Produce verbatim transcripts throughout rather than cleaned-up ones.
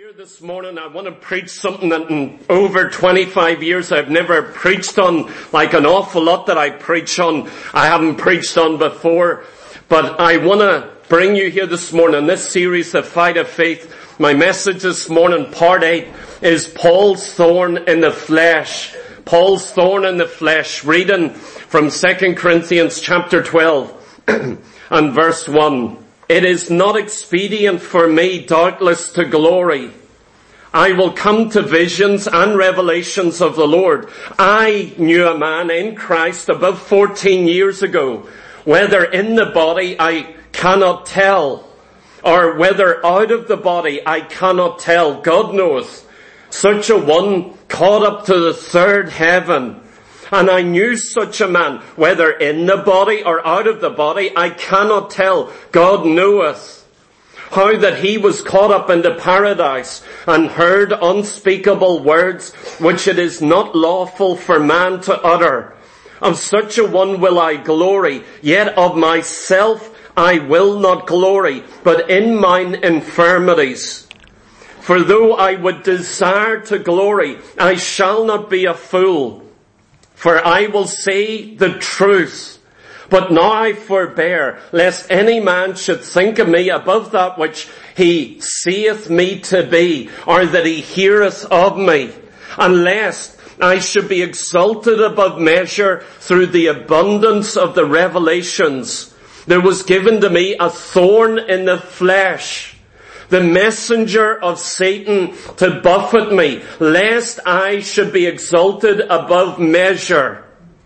Here this morning I want to preach something that in over twenty-five years I've never preached on, like an awful lot that I preach on, I haven't preached on before. But I want to bring you here this morning in this series, The Fight of Faith. My message this morning, part eight, is Paul's thorn in the flesh. Paul's thorn in the flesh, reading from Second Corinthians chapter twelve and verse one. It is not expedient for me, doubtless, to glory. I will come to visions and revelations of the Lord. I knew a man in Christ above fourteen years ago. Whether in the body, I cannot tell, or whether out of the body, I cannot tell. God knoweth. Such a one caught up to the third heaven. And I knew such a man, whether in the body or out of the body, I cannot tell. God knoweth. How that he was caught up into paradise and heard unspeakable words which it is not lawful for man to utter. Of such a one will I glory, yet of myself I will not glory, but in mine infirmities. For though I would desire to glory, I shall not be a fool. For I will say the truth, but now I forbear, lest any man should think of me above that which he seeth me to be, or that he heareth of me, and lest I should be exalted above measure through the abundance of the revelations. There was given to me a thorn in the flesh, the messenger of Satan to buffet me, lest I should be exalted above measure.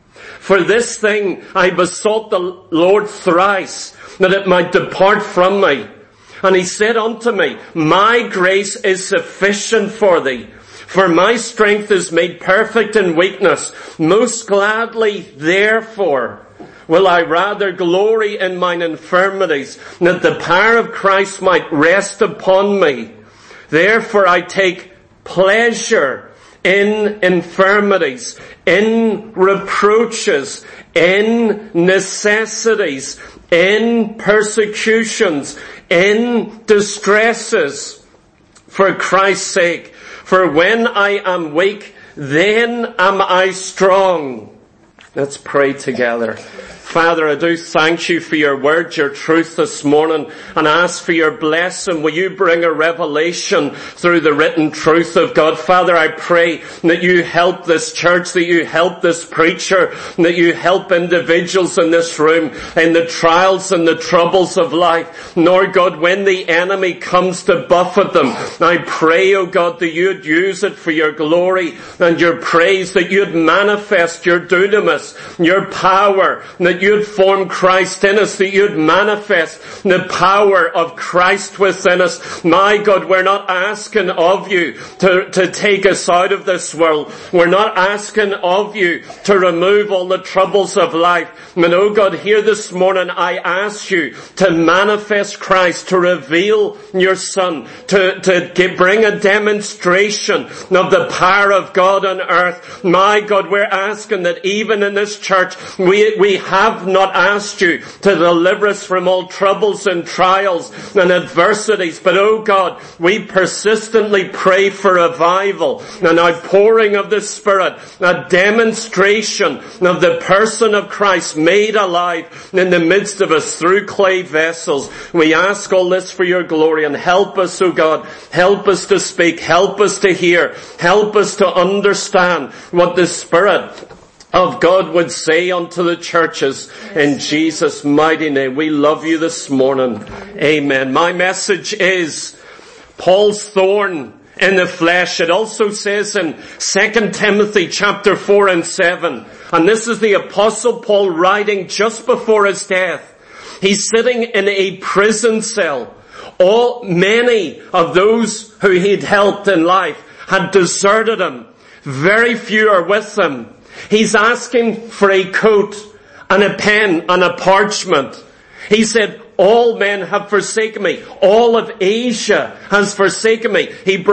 For this thing I besought the Lord thrice, that it might depart from me. And he said unto me, my grace is sufficient for thee, for my strength is made perfect in weakness. Most gladly, therefore, will I rather glory in mine infirmities, that the power of Christ might rest upon me. Therefore I take pleasure in infirmities, in reproaches, in necessities, in persecutions, in distresses, for Christ's sake. For when I am weak, then am I strong. Let's pray together. Father, I do thank you for your word, your truth this morning, and ask for your blessing. Will you bring a revelation through the written truth of God? Father, I pray that you help this church, that you help this preacher, that you help individuals in this room in the trials and the troubles of life. Lord God, when the enemy comes to buffet them, I pray, oh God, that you'd use it for your glory and your praise, that you'd manifest your dunamis, your power, that you'd form Christ in us, that you'd manifest the power of Christ within us. My God, we're not asking of you to, to take us out of this world. We're not asking of you to remove all the troubles of life. And oh God, here this morning I ask you to manifest Christ, to reveal your Son, to, to get, bring a demonstration of the power of God on earth. My God, we're asking that even in this church, we, we have have not asked you to deliver us from all troubles and trials and adversities. But oh God, we persistently pray for revival, an outpouring of the Spirit, a demonstration of the person of Christ made alive in the midst of us through clay vessels. We ask all this for your glory, and help us, oh God, help us to speak, help us to hear, help us to understand what the Spirit of God would say unto the churches in Jesus' mighty name. We love you this morning. Amen. My message is Paul's thorn in the flesh. It also says in Second Timothy chapter four and seven, and this is the Apostle Paul writing just before his death. He's sitting in a prison cell. All, many of those who he'd helped in life had deserted him. Very few are with him. He's asking for a coat and a pen and a parchment. He said, all men have forsaken me. All of Asia has forsaken me. He brought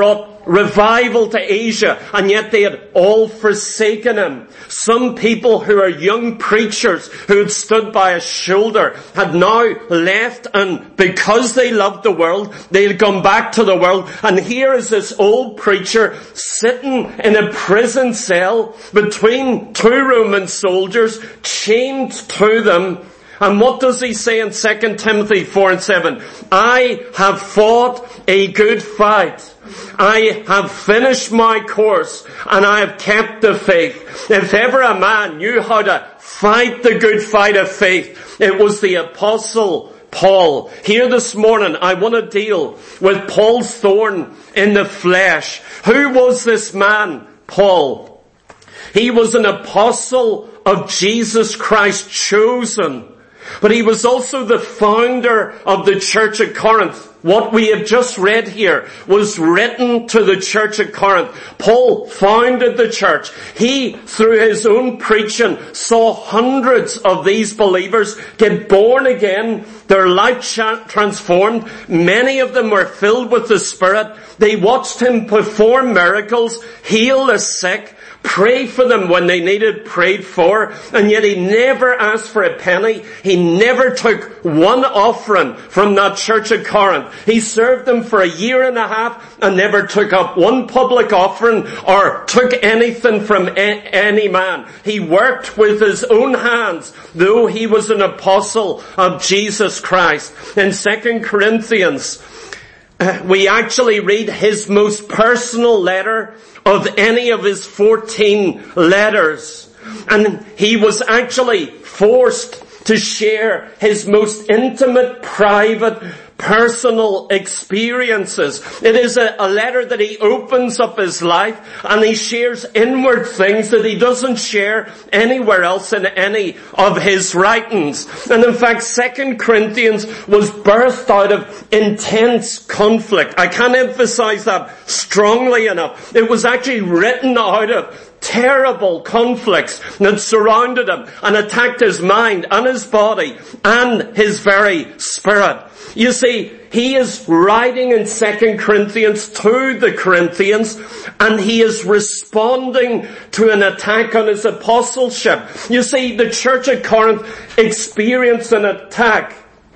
revival to Asia, and yet they had all forsaken him. Some people who are young preachers who had stood by his shoulder had now left, and because they loved the world, they had gone back to the world. And here is this old preacher sitting in a prison cell between two Roman soldiers, chained to them. And what does he say in Second Timothy four and seven? I have fought a good fight. I have finished my course, and I have kept the faith. If ever a man knew how to fight the good fight of faith, it was the Apostle Paul. Here this morning, I want to deal with Paul's thorn in the flesh. Who was this man, Paul? He was an apostle of Jesus Christ, chosen. But he was also the founder of the church at Corinth. What we have just read here was written to the church at Corinth. Paul founded the church. He, through his own preaching, saw hundreds of these believers get born again, their life transformed. Many of them were filled with the Spirit. They watched him perform miracles, heal the sick, pray for them when they needed prayed for, and yet he never asked for a penny. He never took one offering from that church at Corinth. He served them for a year and a half and never took up one public offering or took anything from a- any man. He worked with his own hands, though he was an apostle of Jesus Christ. In Second Corinthians, we actually read his most personal letter of any of his fourteen letters. And he was actually forced to share his most intimate, private, personal experiences. It is a, a letter that he opens up his life, and he shares inward things that he doesn't share anywhere else in any of his writings. And in fact, Second Corinthians was birthed out of intense conflict. I can't emphasize that strongly enough. It was actually written out of terrible conflicts that surrounded him and attacked his mind and his body and his very spirit. You see, he is writing in Second Corinthians to the Corinthians, and he is responding to an attack on his apostleship. You see, the church at Corinth experienced an attack,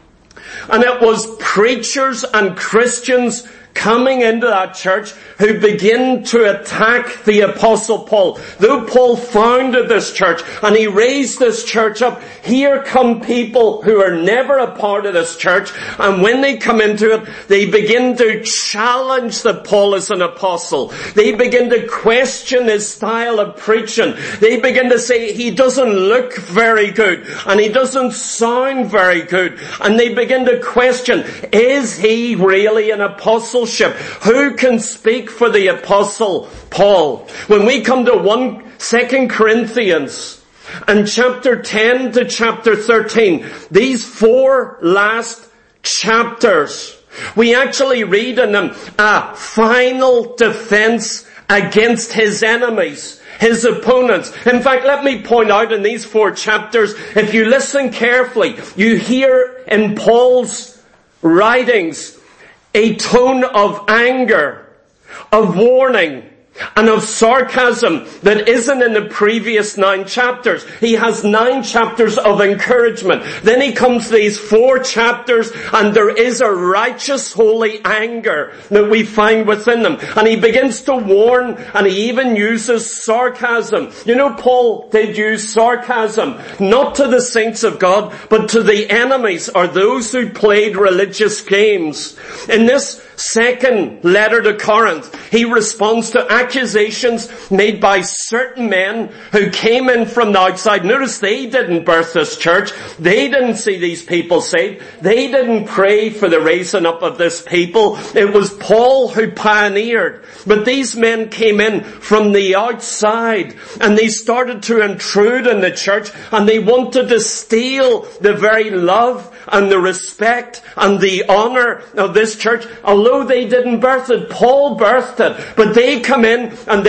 and it was preachers and Christians coming into that church who begin to attack the Apostle Paul. Though Paul founded this church and he raised this church up, here come people who are never a part of this church, and when they come into it, they begin to challenge that Paul is an apostle. They begin to question his style of preaching. They begin to say he doesn't look very good and he doesn't sound very good. And they begin to question, is he really an apostle? Who can speak for the Apostle Paul? When we come to one, Second Corinthians and chapter ten to chapter thirteen, these four last chapters, we actually read in them a final defense against his enemies, his opponents. In fact, let me point out in these four chapters, if you listen carefully, you hear in Paul's writings a tone of anger, of warning, and of sarcasm that isn't in the previous nine chapters. He has nine chapters of encouragement. Then he comes to these four chapters, and there is a righteous, holy anger that we find within them. And he begins to warn, and he even uses sarcasm. You know, Paul did use sarcasm, not to the saints of God, but to the enemies, or those who played religious games. In this second letter to Corinth, he responds to accusations made by certain men who came in from the outside. Notice they didn't birth this church. They didn't see these people saved. They didn't pray for the raising up of this people. It was Paul who pioneered. But these men came in from the outside, and they started to intrude in the church, and they wanted to steal the very love and the respect and the honor of this church. Although they didn't birth it, Paul birthed it. But they come in and they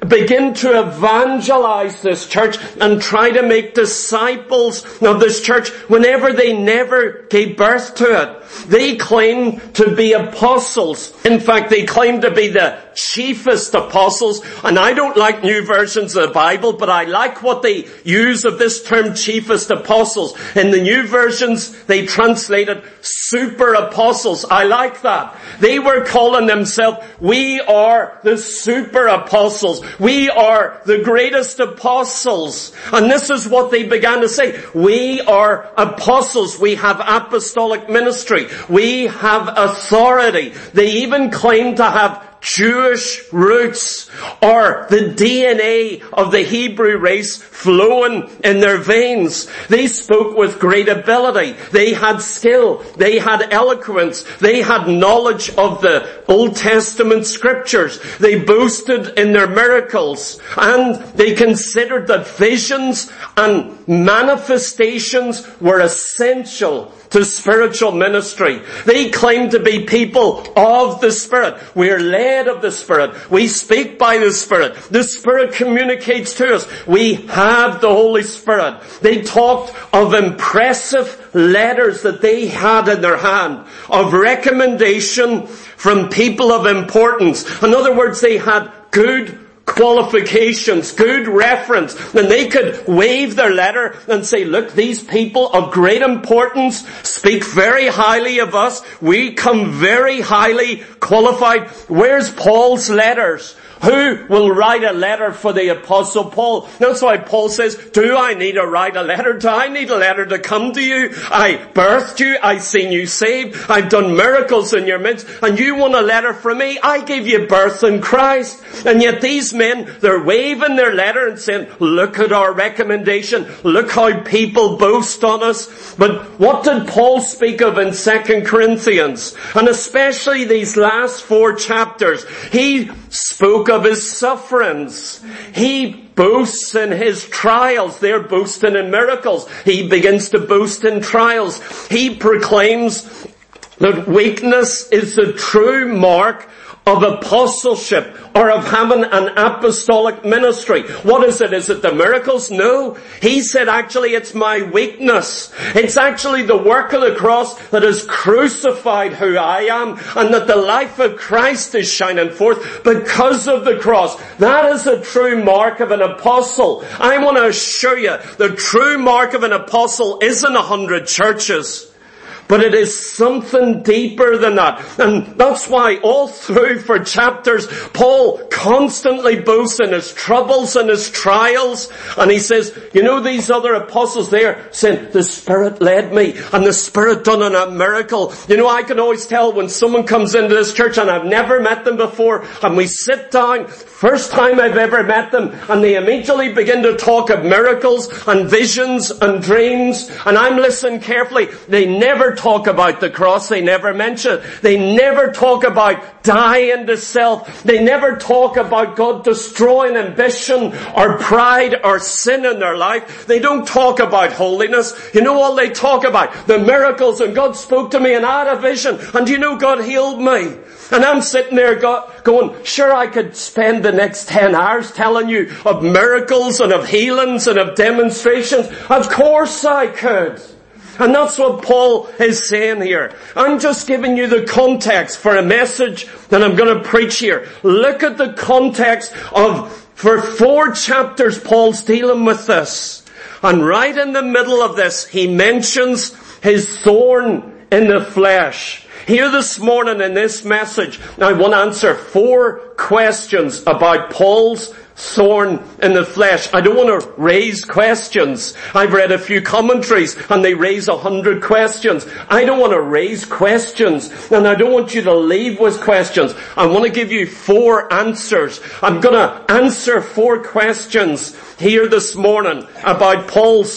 begin to evangelize this church and try to make disciples of this church whenever they never gave birth to it. They claim to be apostles. In fact, they claim to be the chiefest apostles. And I don't like new versions of the Bible, but I like what they use of this term, chiefest apostles. In the new versions, they translated super apostles. I like that. They were calling themselves, we are the super apostles. We are the greatest apostles. And this is what they began to say. We are apostles. We have apostolic ministry. We have authority. They even claim to have Jewish roots, or the D N A of the Hebrew race flowing in their veins. They spoke with great ability. They had skill. They had eloquence. They had knowledge of the Old Testament scriptures. They boasted in their miracles. And they considered that visions and manifestations were essential to spiritual ministry. They claimed to be people of the Spirit. We are led of the Spirit. We speak by the Spirit. The Spirit communicates to us. We have the Holy Spirit. They talked of impressive letters that they had in their hand, of recommendation from people of importance. In other words, they had good qualifications, good reference, and they could wave their letter and say, look, these people of great importance speak very highly of us. We come very highly qualified. Where's Paul's letters? Who will write a letter for the Apostle Paul? That's why Paul says, do I need to write a letter? Do I need a letter to come to you? I birthed you. I've seen you saved. I've done miracles in your midst. And you want a letter from me? I gave you birth in Christ. And yet these men, they're waving their letter and saying, look at our recommendation. Look how people boast on us. But what did Paul speak of in Second Corinthians? And especially these last four chapters. He spoke of his sufferings. He boasts in his trials. They're boasting in miracles. He begins to boast in trials. He proclaims that weakness is the true mark of apostleship, or of having an apostolic ministry. What is it? Is it the miracles? No. He said, actually, it's my weakness. It's actually the work of the cross that has crucified who I am, and that the life of Christ is shining forth because of the cross. That is the true mark of an apostle. I want to assure you, the true mark of an apostle isn't a hundred churches. But it is something deeper than that. And that's why all through for chapters, Paul constantly boasts in his troubles and his trials. And he says, you know, these other apostles there saying, the Spirit led me and the Spirit done a miracle. You know, I can always tell when someone comes into this church and I've never met them before, and we sit down, first time I've ever met them, and they immediately begin to talk of miracles and visions and dreams. And I'm listening carefully. They never talk about the cross. They never mention it. They never talk about dying to self. They never talk about God destroying ambition or pride or sin in their life. They don't talk about holiness. You know all they talk about? The miracles, and God spoke to me and I had a vision, and you know God healed me. And I'm sitting there go, going, sure, I could spend the next ten hours telling you of miracles and of healings and of demonstrations. Of course I could. And that's what Paul is saying here. I'm just giving you the context for a message that I'm going to preach here. Look at the context of, for four chapters, Paul's dealing with this. And right in the middle of this, he mentions his thorn in the flesh. Here this morning in this message, I want to answer four questions about Paul's thorn in the flesh. I don't want to raise questions. I've read a few commentaries and they raise a hundred questions. I don't want to raise questions, and I don't want you to leave with questions. I want to give you four answers. I'm going to answer four questions here this morning about Paul's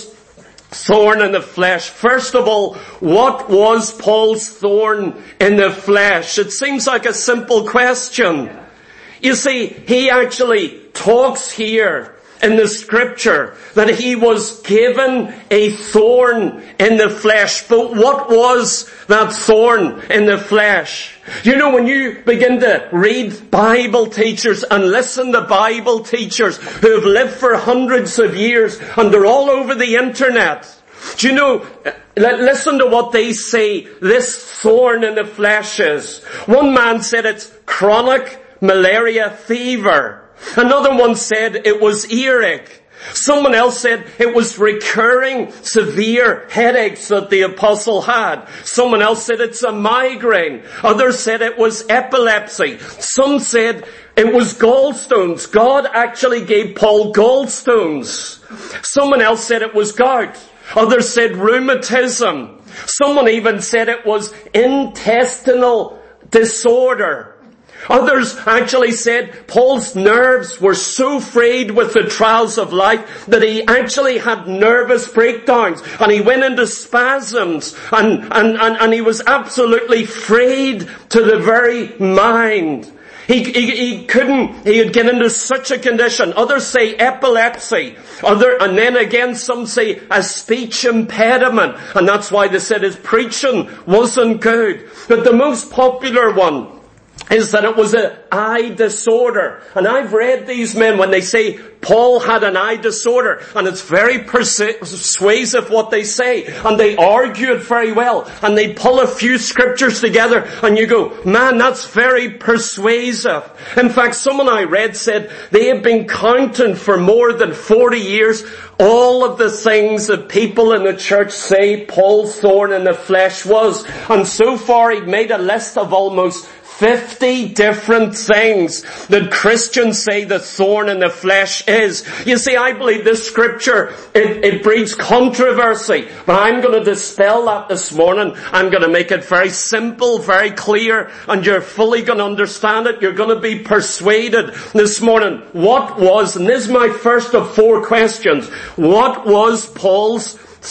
thorn in the flesh. First of all, what was Paul's thorn in the flesh? It seems like a simple question. You see, he actually talks here in the scripture that he was given a thorn in the flesh. But what was that thorn in the flesh? You know, when you begin to read Bible teachers and listen to Bible teachers who have lived for hundreds of years and they're all over the internet, do you know, listen to what they say this thorn in the flesh is. One man said it's chronic malaria fever. Another one said it was earache. Someone else said it was recurring severe headaches that the apostle had. Someone else said it's a migraine. Others said it was epilepsy. Some said it was gallstones. God actually gave Paul gallstones. Someone else said it was gout. Others said rheumatism. Someone even said it was intestinal disorder. Others actually said Paul's nerves were so frayed with the trials of life that he actually had nervous breakdowns and he went into spasms and, and, and, and he was absolutely frayed to the very mind. He, he, he couldn't, he would get into such a condition. Others say epilepsy. Other, and then again some say a speech impediment. And that's why they said his preaching wasn't good. But the most popular one is that it was an eye disorder. And I've read these men when they say Paul had an eye disorder, and it's very persuasive what they say, and they argue it very well, and they pull a few scriptures together, and you go, man, that's very persuasive. In fact, someone I read said they have been counting for more than forty years all of the things that people in the church say Paul's thorn in the flesh was. And so far he'd made a list of almost fifty different things that Christians say the thorn in the flesh is. You see, I believe this scripture, it, it breeds controversy. But I'm going to dispel that this morning. I'm going to make it very simple, very clear, and you're fully going to understand it. You're going to be persuaded this morning. What was, and this is my first of four questions, what was Paul's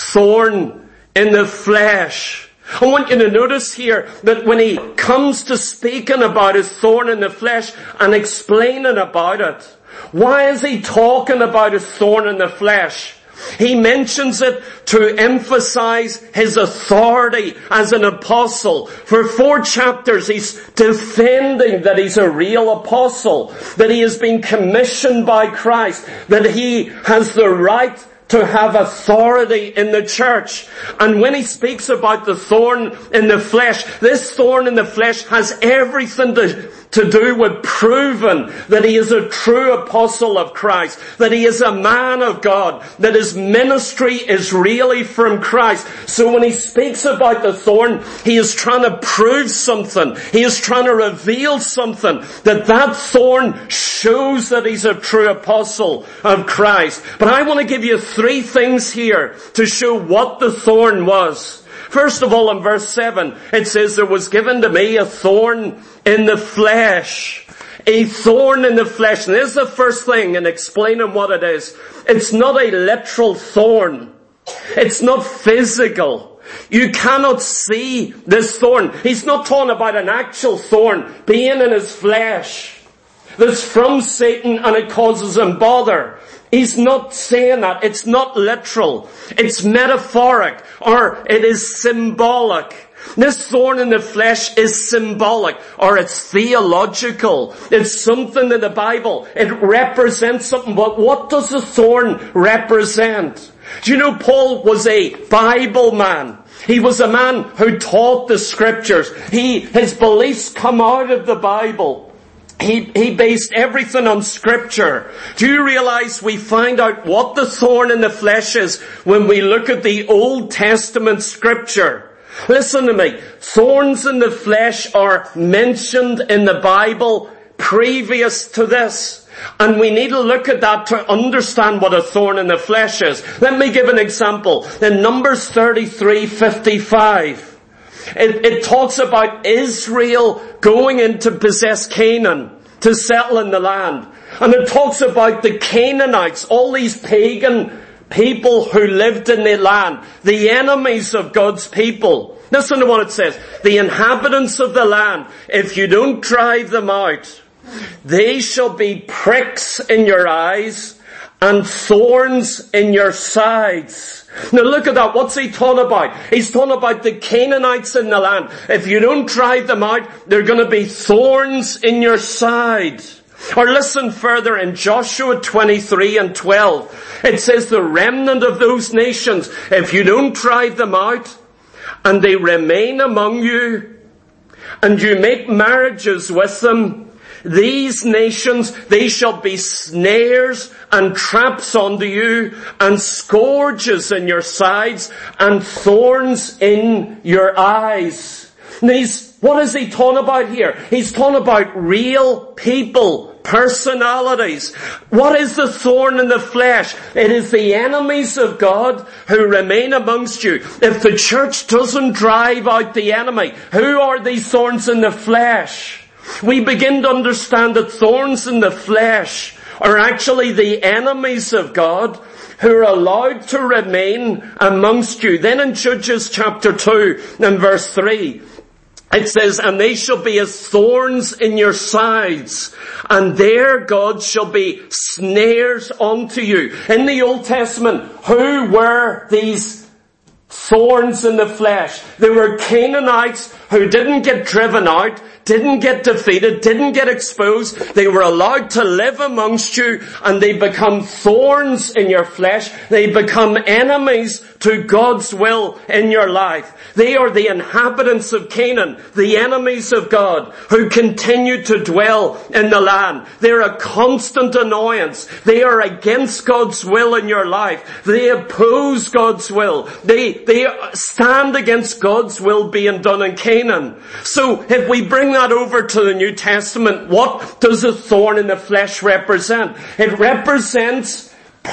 thorn in the flesh? I want you to notice here that when he comes to speaking about his thorn in the flesh and explaining about it, why is he talking about his thorn in the flesh? He mentions it to emphasize his authority as an apostle. For four chapters he's defending that he's a real apostle, that he has been commissioned by Christ, that he has the right to have authority in the church. And when he speaks about the thorn in the flesh, this thorn in the flesh has everything to, to do with proving that he is a true apostle of Christ, that he is a man of God, that his ministry is really from Christ. So when he speaks about the thorn, he is trying to prove something. He is trying to reveal something, that that thorn shows that he's a true apostle of Christ. But I want to give you three things here to show what the thorn was. First of all, in verse seven, it says, there was given to me a thorn in the flesh. A thorn in the flesh. And this is the first thing in explaining what it is. It's not a literal thorn. It's not physical. You cannot see this thorn. He's not talking about an actual thorn being in his flesh that's from Satan and it causes him bother. He's not saying that. It's not literal. It's metaphoric, or it is symbolic. This thorn in the flesh is symbolic, or it's theological. It's something in the Bible. It represents something. But what does the thorn represent? Do you know Paul was a Bible man? He was a man who taught the scriptures. He, his beliefs come out of the Bible. He, he based everything on scripture. Do you realize we find out what the thorn in the flesh is when we look at the Old Testament scripture? Listen to me. Thorns in the flesh are mentioned in the Bible previous to this. And we need to look at that to understand what a thorn in the flesh is. Let me give an example. In Numbers thirty-three fifty-five. It, it talks about Israel going in to possess Canaan, to settle in the land. And it talks about the Canaanites, all these pagan people who lived in the land, the enemies of God's people. Listen to what it says. The inhabitants of the land, if you don't drive them out, they shall be pricks in your eyes and thorns in your sides. Now look at that. What's he talking about? He's talking about the Canaanites in the land. If you don't drive them out, there are going to be thorns in your side. Or listen further in Joshua twenty-three and twelve. It says the remnant of those nations, if you don't drive them out and they remain among you and you make marriages with them, these nations, they shall be snares and traps unto you, and scourges in your sides, and thorns in your eyes. And he's, what is he talking about here? He's talking about real people, personalities. What is the thorn in the flesh? It is the enemies of God who remain amongst you. If the church doesn't drive out the enemy, who are these thorns in the flesh? We begin to understand that thorns in the flesh are actually the enemies of God who are allowed to remain amongst you. Then in Judges chapter two and verse three, it says, and they shall be as thorns in your sides, and their gods shall be snares unto you. In the Old Testament, who were these thorns in the flesh? They were Canaanites who didn't get driven out, didn't get defeated, didn't get exposed. They were allowed to live amongst you, and they become thorns in your flesh. They become enemies to God's will in your life. They are the inhabitants of Canaan, the enemies of God, who continue to dwell in the land. They're a constant annoyance. They are against God's will in your life. They oppose God's will. They, they stand against God's will being done in Canaan. So if we bring that over to the New Testament, what does a thorn in the flesh represent? It represents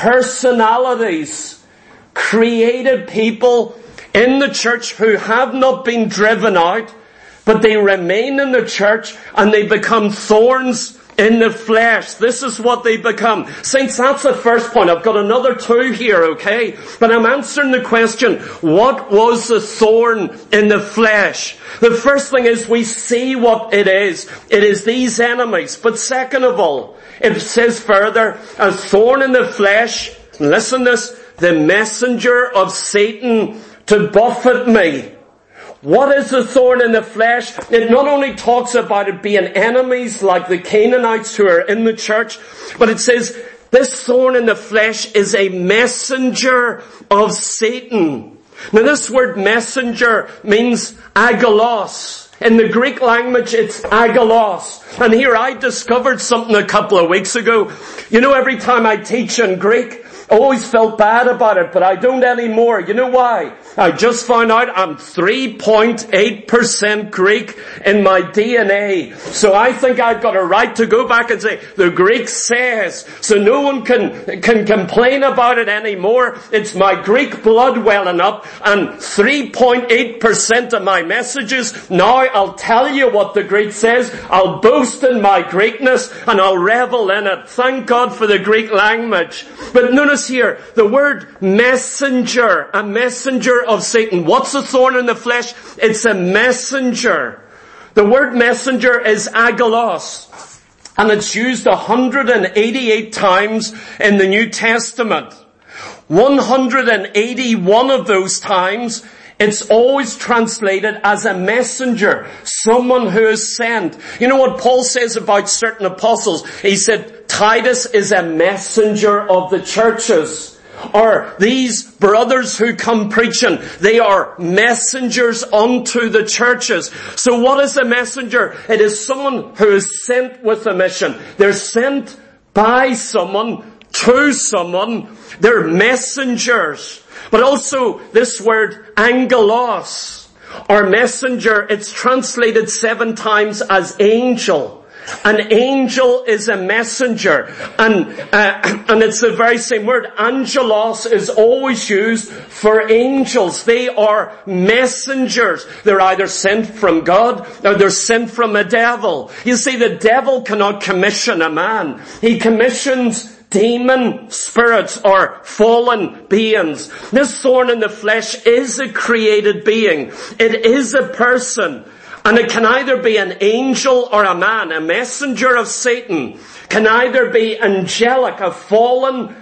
personalities, created people in the church who have not been driven out, but they remain in the church and they become thorns in the flesh. This is what they become. Saints, that's the first point. I've got another two here, okay? But I'm answering the question, what was the thorn in the flesh? The first thing is we see what it is. It is these enemies. But second of all, it says further, a thorn in the flesh, listen to this, the messenger of Satan to buffet me. What is the thorn in the flesh? It not only talks about it being enemies like the Canaanites who are in the church, but it says this thorn in the flesh is a messenger of Satan. Now this word messenger means agalos. In the Greek language, it's agalos. And here I discovered something a couple of weeks ago. You know, every time I teach in Greek, I always felt bad about it, but I don't anymore. You know why? I just found out I'm three point eight percent Greek in my D N A. So I think I've got a right to go back and say, the Greek says, so no one can, can complain about it anymore. It's my Greek blood welling up, and three point eight percent of my messages, now I'll tell you what the Greek says. I'll boast in my Greekness, and I'll revel in it. Thank God for the Greek language. But notice here, the word messenger, a messenger of Satan. What's a thorn in the flesh? It's a messenger. The word messenger is agalos, and it's used one hundred eighty-eight times in the New Testament. one hundred eighty-one of those times, it's always translated as a messenger, someone who is sent. You know what Paul says about certain apostles? He said, Titus is a messenger of the churches. Or these brothers who come preaching, they are messengers unto the churches. So what is a messenger? It is someone who is sent with a mission. They're sent by someone, to someone. They're messengers. But also this word angelos, or messenger, it's translated seven times as angel. An angel is a messenger, and uh, and it's the very same word. Angelos is always used for angels. They are messengers. They're either sent from God or they're sent from a devil. You see, the devil cannot commission a man. He commissions demon spirits or fallen beings. This thorn in the flesh is a created being. It is a person. And it can either be an angel or a man. A messenger of Satan can either be angelic, a fallen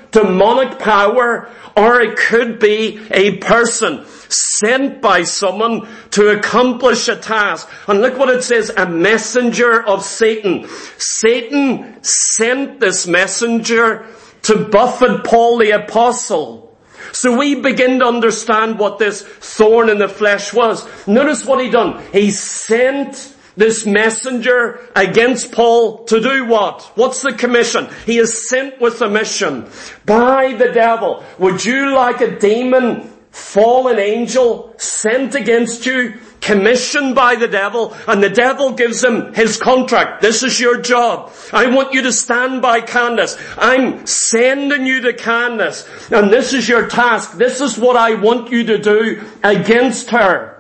demonic power, or it could be a person sent by someone to accomplish a task. And look what it says, a messenger of Satan. Satan sent this messenger to buffet Paul the apostle. So we begin to understand what this thorn in the flesh was. Notice what he done. He sent this messenger against Paul to do what? What's the commission? He is sent with a mission by the devil. Would you like a demon, fallen angel sent against you, commissioned by the devil, and the devil gives him his contract? This is your job. I want you to stand by Candace. I'm sending you to Candace, and this is your task. This is what I want you to do against her.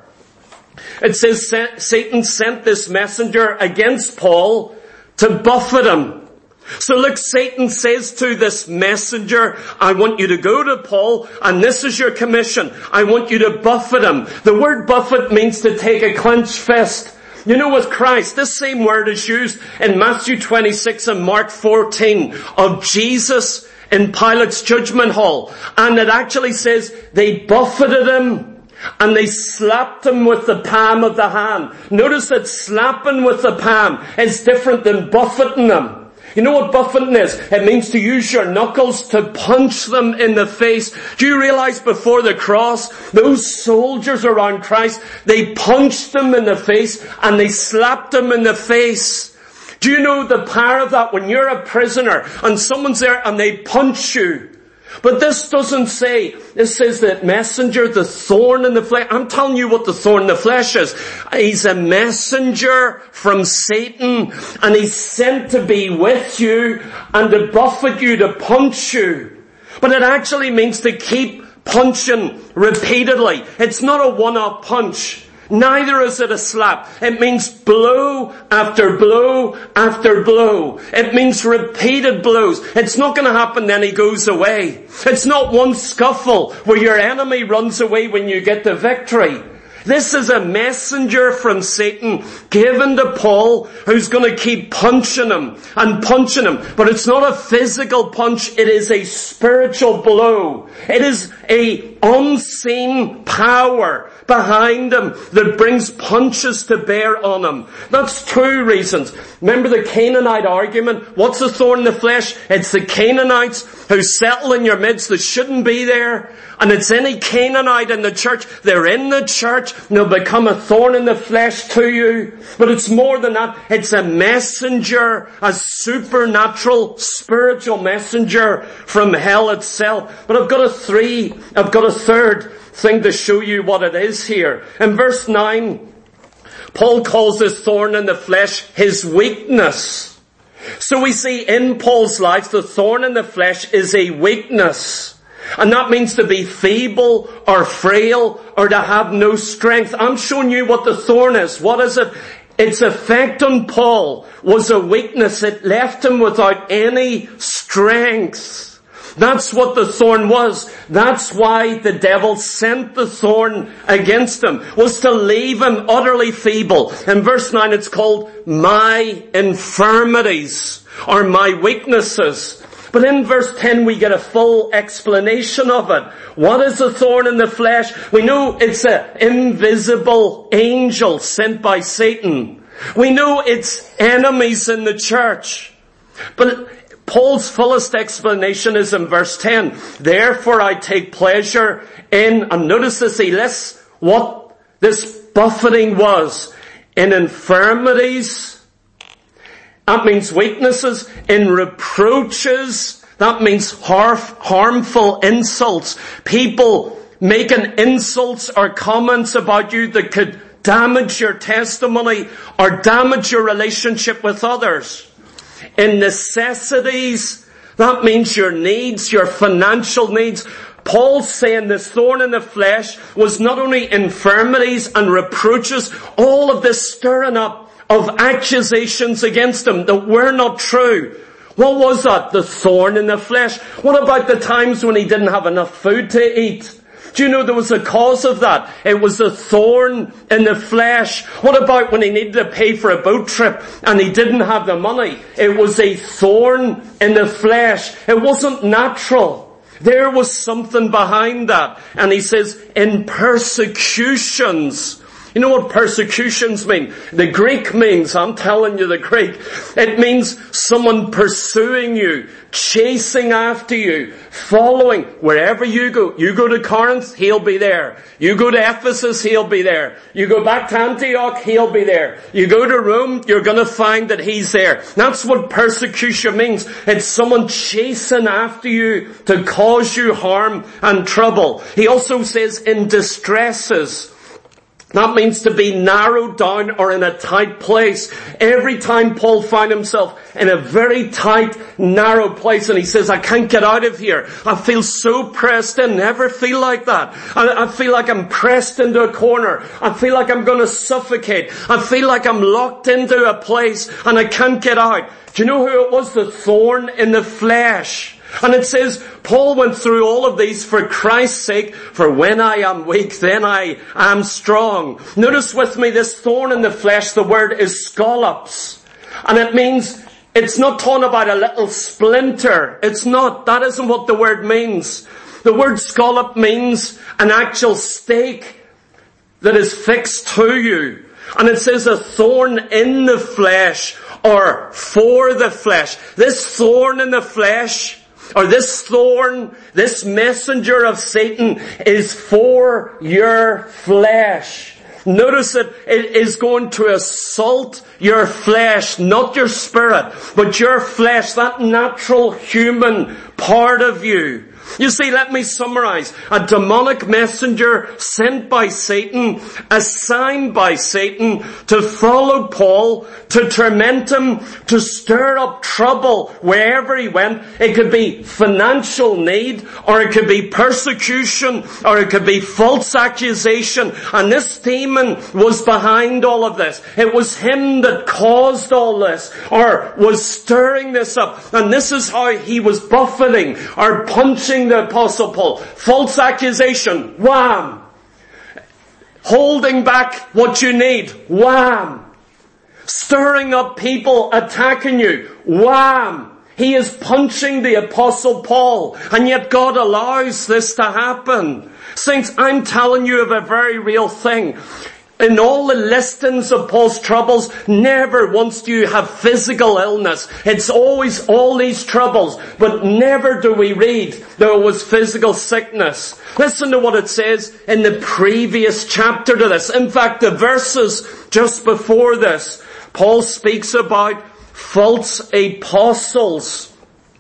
It says Satan sent this messenger against Paul to buffet him. So look, Satan says to this messenger, I want you to go to Paul, and this is your commission. I want you to buffet him. The word buffet means to take a clenched fist. You know, with Christ, this same word is used in Matthew twenty-six and Mark fourteen of Jesus in Pilate's judgment hall. And it actually says they buffeted him and they slapped him with the palm of the hand. Notice that slapping with the palm is different than buffeting them. You know what buffeting is? It means to use your knuckles to punch them in the face. Do you realize before the cross, those soldiers around Christ, they punched him in the face and they slapped him in the face? Do you know the power of that when you're a prisoner and someone's there and they punch you? But this doesn't say, this says that messenger, the thorn in the flesh. I'm telling you what the thorn in the flesh is. He's a messenger from Satan, and he's sent to be with you and to buffet you, to punch you. But it actually means to keep punching repeatedly. It's not a one-off punch. Neither is it a slap. It means blow after blow after blow. It means repeated blows. It's not going to happen then he goes away. It's not one scuffle where your enemy runs away when you get the victory. This is a messenger from Satan given to Paul who's going to keep punching him and punching him. But it's not a physical punch. It is a spiritual blow. It is a unseen power behind him that brings punches to bear on him. That's two reasons. Remember the Canaanite argument? What's the thorn in the flesh? It's the Canaanites who settle in your midst that shouldn't be there. And it's any Canaanite in the church. They're in the church. They'll become a thorn in the flesh to you. But it's more than that. It's a messenger, a supernatural, spiritual messenger from hell itself. But I've got a three, I've got a third thing to show you what it is here. In verse nine, Paul calls this thorn in the flesh his weakness. So we see in Paul's life, the thorn in the flesh is a weakness. And that means to be feeble or frail or to have no strength. I'm showing you what the thorn is. What is it? Its effect on Paul was a weakness. It left him without any strength. That's what the thorn was. That's why the devil sent the thorn against him, was to leave him utterly feeble. In verse nine it's called my infirmities or my weaknesses. But in verse ten we get a full explanation of it. What is a thorn in the flesh? We know it's an invisible angel sent by Satan. We know it's enemies in the church. But Paul's fullest explanation is in verse ten. Therefore I take pleasure in, and notice this, he lists what this buffeting was. In infirmities, that means weaknesses. In reproaches, that means harmful insults. People making insults or comments about you that could damage your testimony or damage your relationship with others. In necessities, that means your needs, your financial needs. Paul's saying this thorn in the flesh was not only infirmities and reproaches, all of this stirring up of accusations against him that were not true. What was that? The thorn in the flesh. What about the times when he didn't have enough food to eat? Do you know there was a cause of that? It was a thorn in the flesh. What about when he needed to pay for a boat trip and he didn't have the money? It was a thorn in the flesh. It wasn't natural. There was something behind that. And he says, in persecutions. You know what persecutions mean? The Greek means, I'm telling you the Greek, it means someone pursuing you, chasing after you, following wherever you go. You go to Corinth, he'll be there. You go to Ephesus, he'll be there. You go back to Antioch, he'll be there. You go to Rome, you're going to find that he's there. That's what persecution means. It's someone chasing after you to cause you harm and trouble. He also says in distresses. That means to be narrowed down or in a tight place. Every time Paul found himself in a very tight, narrow place and he says, I can't get out of here. I feel so pressed in. Never feel like that. I, I feel like I'm pressed into a corner. I feel like I'm going to suffocate. I feel like I'm locked into a place and I can't get out. Do you know who it was? The thorn in the flesh. And it says, Paul went through all of these for Christ's sake, for when I am weak, then I am strong. Notice with me this thorn in the flesh, the word is scallops. And it means, it's not talking about a little splinter. It's not. That isn't what the word means. The word scallop means an actual stake that is fixed to you. And it says a thorn in the flesh or for the flesh. This thorn in the flesh, or this thorn, this messenger of Satan is for your flesh. Notice that it is going to assault your flesh, not your spirit, but your flesh, that natural human part of you. You see, let me summarize. A demonic messenger sent by Satan, assigned by Satan to follow Paul, to torment him, to stir up trouble wherever he went. It could be financial need, or it could be persecution, or it could be false accusation. And this demon was behind all of this. It was him that caused all this, or was stirring this up. And this is how he was buffeting, or punching the Apostle Paul. False accusation, wham. Holding back what you need, wham. Stirring up people attacking you, wham. He is punching the Apostle Paul, and yet God allows this to happen. Saints, I'm telling you of a very real thing. In all the listings of Paul's troubles, never once do you have physical illness. It's always all these troubles, but never do we read there was physical sickness. Listen to what it says in the previous chapter to this. In fact, the verses just before this, Paul speaks about false apostles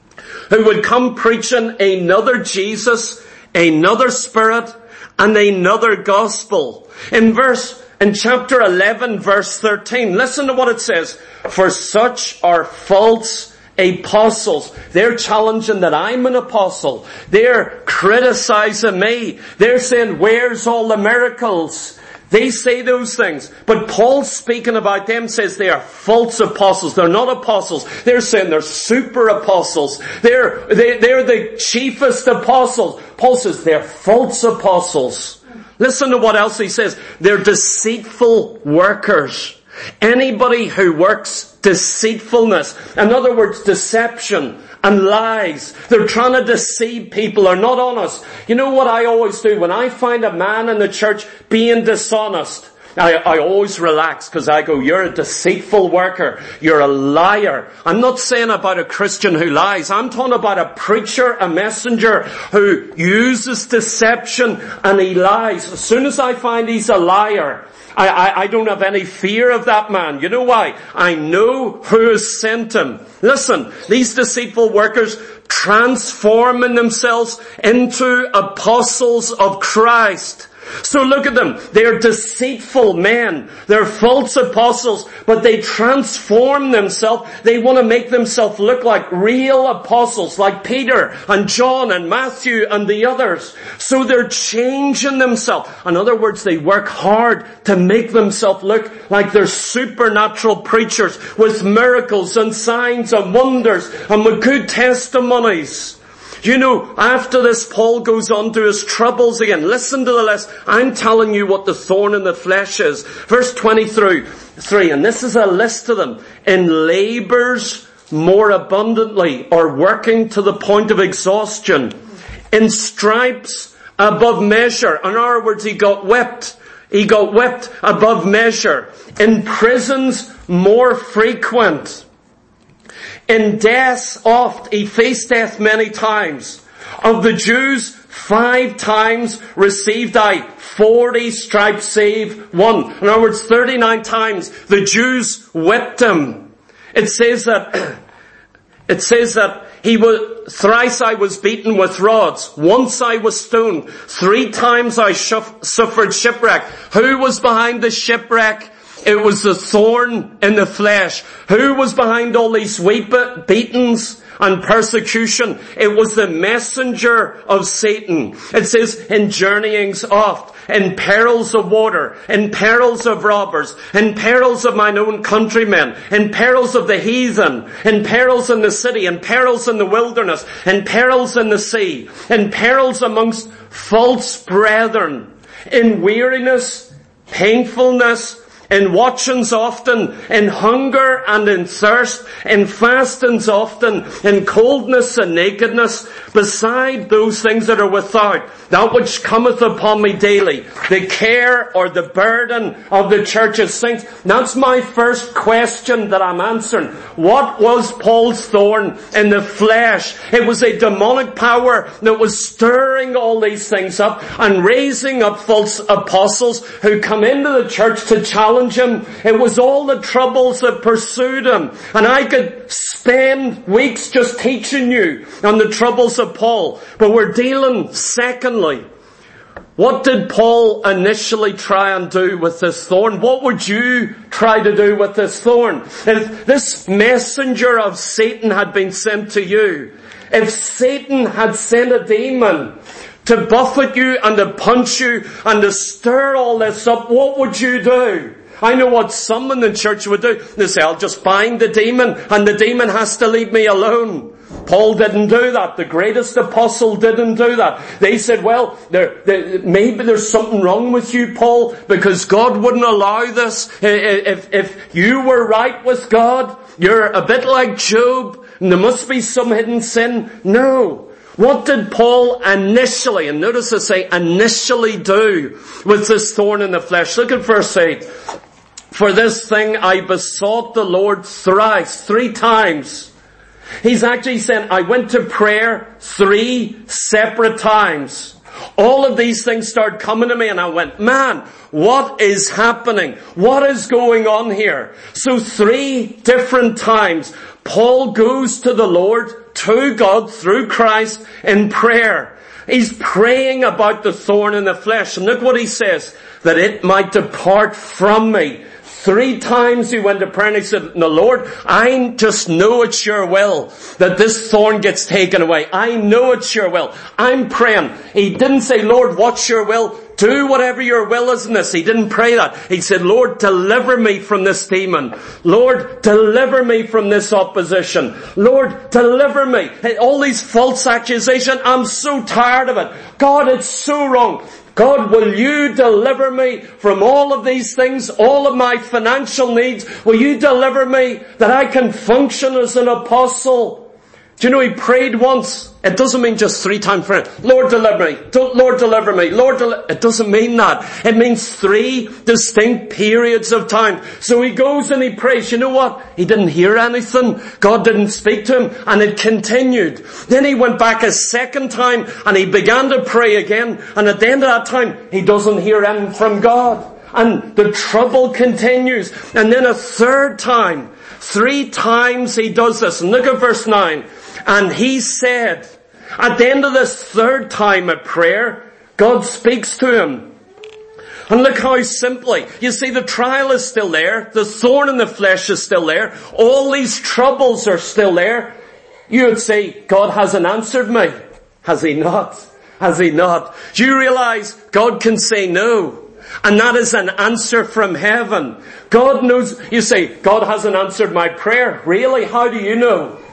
who would come preaching another Jesus, another spirit, and another gospel. In verse In chapter eleven, verse thirteen, listen to what it says. For such are false apostles. They're challenging that I'm an apostle. They're criticizing me. They're saying, where's all the miracles? They say those things. But Paul, speaking about them, says they are false apostles. They're not apostles. They're saying they're super apostles. They're, they, they're the chiefest apostles. Paul says they're false apostles. Listen to what else he says. They're deceitful workers. Anybody who works deceitfulness, in other words, deception and lies. They're trying to deceive people. They're not honest. You know what I always do? When I find a man in the church being dishonest, I, I always relax because I go, you're a deceitful worker. You're a liar. I'm not saying about a Christian who lies. I'm talking about a preacher, a messenger who uses deception and he lies. As soon as I find he's a liar, I, I, I don't have any fear of that man. You know why? I know who has sent him. Listen, these deceitful workers transforming themselves into apostles of Christ. So look at them. They're deceitful men. They're false apostles, but they transform themselves. They want to make themselves look like real apostles, like Peter and John and Matthew and the others. So they're changing themselves. In other words, they work hard to make themselves look like they're supernatural preachers with miracles and signs and wonders and with good testimonies. You know, after this, Paul goes on to his troubles again. Listen to the list. I'm telling you what the thorn in the flesh is. Verse twenty-three, and this is a list of them. In labors more abundantly, or working to the point of exhaustion. In stripes above measure. In other words, he got whipped. He got whipped above measure. In prisons more frequent. In deaths oft, he faced death many times. Of the Jews, five times received I forty stripes save one. In other words, thirty-nine times the Jews whipped him. It says that, it says that he was, thrice I was beaten with rods. Once I was stoned. Three times I shuff, suffered shipwreck. Who was behind the shipwreck? It was the thorn in the flesh. Who was behind all these beatings and persecution? It was the messenger of Satan. It says, in journeyings oft, in perils of water, in perils of robbers, in perils of mine own countrymen, in perils of the heathen, in perils in the city, in perils in the wilderness, in perils in the sea, in perils amongst false brethren, in weariness, painfulness, in watchings often, in hunger and in thirst, in fastings often, in coldness and nakedness, beside those things that are without, that which cometh upon me daily, the care or the burden of the church's saints. That's my first question that I'm answering. What was Paul's thorn in the flesh? It was a demonic power that was stirring all these things up and raising up false apostles who come into the church to challenge him. It was all the troubles that pursued him. And I could spend weeks just teaching you on the troubles of Paul. But we're dealing, secondly, what did Paul initially try and do with this thorn? What would you try to do with this thorn? If this messenger of Satan had been sent to you, if Satan had sent a demon to buffet you and to punch you and to stir all this up, what would you do? I know what some in the church would do. They say, I'll just bind the demon and the demon has to leave me alone. Paul didn't do that. The greatest apostle didn't do that. They said, well, there, there, maybe there's something wrong with you, Paul, because God wouldn't allow this. If, if you were right with God, you're a bit like Job, and there must be some hidden sin. No. What did Paul initially, and notice I say initially do with this thorn in the flesh? Look at verse eight. For this thing I besought the Lord thrice, three times. He's actually saying, I went to prayer three separate times. All of these things started coming to me and I went, man, what is happening? What is going on here? So three different times, Paul goes to the Lord, to God, through Christ, in prayer. He's praying about the thorn in the flesh. And look what he says, that it might depart from me. Three times he went to prayer and he said, no, Lord, I just know it's your will that this thorn gets taken away. I know it's your will. I'm praying. He didn't say, Lord, what's your will? Do whatever your will is in this. He didn't pray that. He said, Lord, deliver me from this demon. Lord, deliver me from this opposition. Lord, deliver me. All these false accusations, I'm so tired of it. God, it's so wrong. God, will you deliver me from all of these things, all of my financial needs? Will you deliver me that I can function as an apostle? Do you know he prayed once? It doesn't mean just three times prayer. Lord, deliver me. Lord, deliver me. Lord, deliver. It doesn't mean that. It means three distinct periods of time. So he goes and he prays. You know what? He didn't hear anything. God didn't speak to him, and it continued. Then he went back a second time and he began to pray again. And at the end of that time, he doesn't hear anything from God. And the trouble continues. And then a third time, three times he does this. And look at verse nine. And he said, at the end of this third time of prayer, God speaks to him. And look how simply, you see, the trial is still there. The thorn in the flesh is still there. All these troubles are still there. You would say, God hasn't answered me. Has he not? Has he not? Do you realize God can say no? And that is an answer from heaven. God knows. You say, God hasn't answered my prayer. Really? How do you know?